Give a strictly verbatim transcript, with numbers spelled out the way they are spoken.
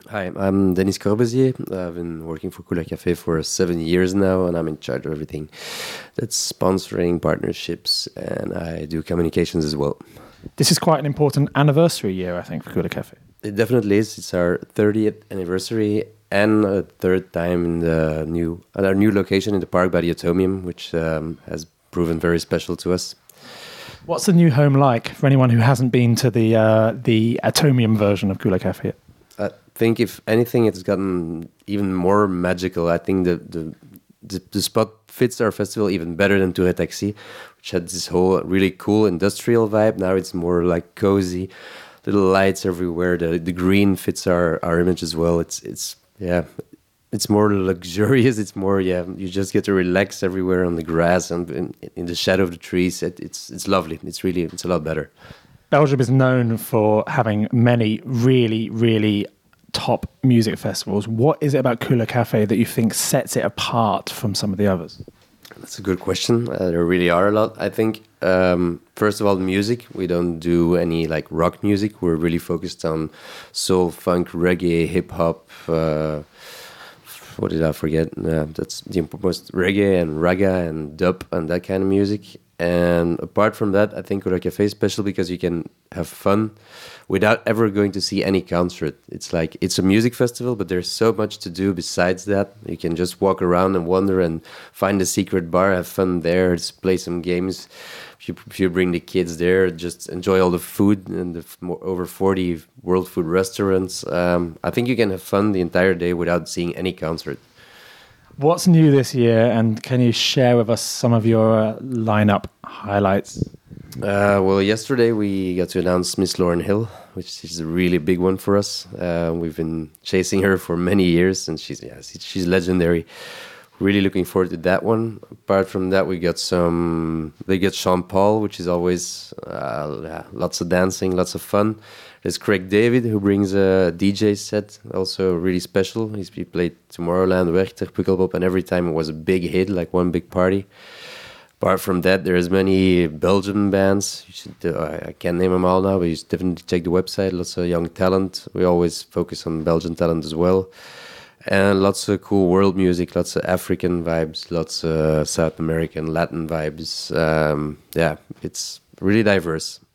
Hi, I'm Denis Corbusier. I've been working for Couleur Café for seven years now, and I'm in charge of everything that's sponsoring partnerships, and I do communications as well. This is quite an important anniversary year, I think, for Couleur Café. It definitely is. It's our thirtieth anniversary and a third time in the new at our new location in the park by the Atomium, which um, has proven very special to us. What's the new home like for anyone who hasn't been to the uh, the Atomium version of Couleur Café? I think if anything, it's gotten even more magical. I think the the the, the spot fits our festival even better than Tour et Taxi, which had this whole really cool industrial vibe. Now it's more like cozy, little lights everywhere. The the green fits our, our image as well. It's it's yeah, it's more luxurious. It's more yeah. You just get to relax everywhere on the grass and in, in the shadow of the trees. It, it's it's lovely. It's really it's a lot better. Belgium is known for having many really really top music festivals. What is it about Couleur Café that you think sets it apart from some of the others? That's a good question. Uh, there really are a lot. I think, um, first of all, music. We don't do any like rock music. We're really focused on soul, funk, reggae, hip hop. Uh, what did I forget? Uh, that's the most reggae and raga and dub and that kind of music. And apart from that, I think Couleur Café is special because you can have fun without ever going to see any concert. It's like, it's a music festival, but there's so much to do besides that. You can just walk around and wander and find a secret bar, have fun there, just play some games. If you, if you bring the kids there, just enjoy all the food and the f- more, over forty world food restaurants. Um, I think you can have fun the entire day without seeing any concert. What's new this year, and can you share with us some of your uh, lineup highlights? Uh, well, yesterday we got to announce Miss Lauryn Hill, which is a really big one for us. Uh, we've been chasing her for many years, and she's yeah, she's legendary. Really looking forward to that one. Apart from that, we got some. They get Sean Paul, which is always uh, yeah, lots of dancing, lots of fun. There's Craig David, who brings a D J set, also really special. He's, he played Tomorrowland, Werchter, Pukkelpop, and every time it was a big hit, like one big party. Apart from that, there's many Belgian bands. You should, uh, I can't name them all now, but you should definitely check the website. Lots of young talent. We always focus on Belgian talent as well. And lots of cool world music, lots of African vibes, lots of South American, Latin vibes. Um, yeah, it's really diverse.